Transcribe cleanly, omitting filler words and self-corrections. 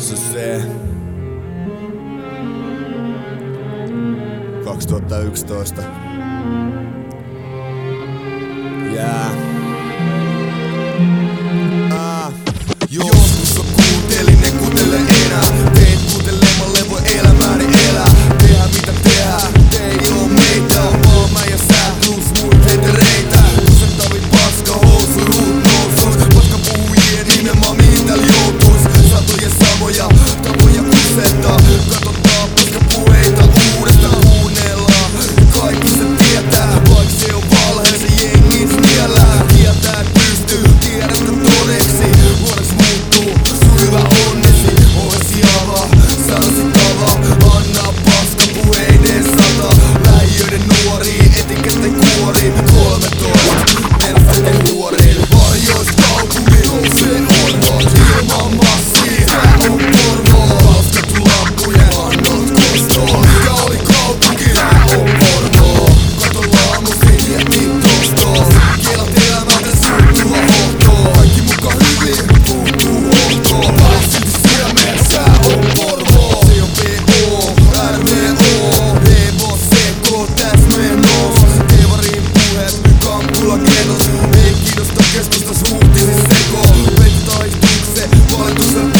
Tässä on se 2011. Joskus on kuuntelin, en kuuntele enää. Teet kuuntelemalle voi elämääni elää. Tehdä mitä tehdään, te ei oo meitä. On vaan mä ja sä plus muit hetereitä. Kusettavin paska housu, ruut nousuus. Paska puhujien nimenomaan mihin täällä joutuis. Satoja samoja tapoja kusettaa. Katsotaan paska puheita uudestaan. Kuunnellaan ja kaikki se tietää. Vaik se on valhe, se jengi niellää. Tietää et pystyy, tiedätä todeksi. Vuodeks muuttuu, sun hyvä onnesi. Ovesi avaa, sanosi tavaa. Anna paska puheiden sata. Lähiöiden nuorii, etiketten kuorii. 13, nerfeten huoriin. Varjois kaupunki, se on vaan ilman massia. Tää on Porvoo, palskattu lampujen annot kostoon. Mikä oli kaupunki, tää on Porvoo. Kato laamusi, mieti tostoon. Kielat elämältä suuttua hohtoon. Kaikki muka hyvin, puuttuu hohtoon. Palas silti sydämeen, sää on Porvoo. Se on PO, RVO, Evo, Seko, täsmeen noos. Teevarin puheet, kampula genos. Ei kiinnosta keskusta suhtisi seko. Petitaistukseen, valituksen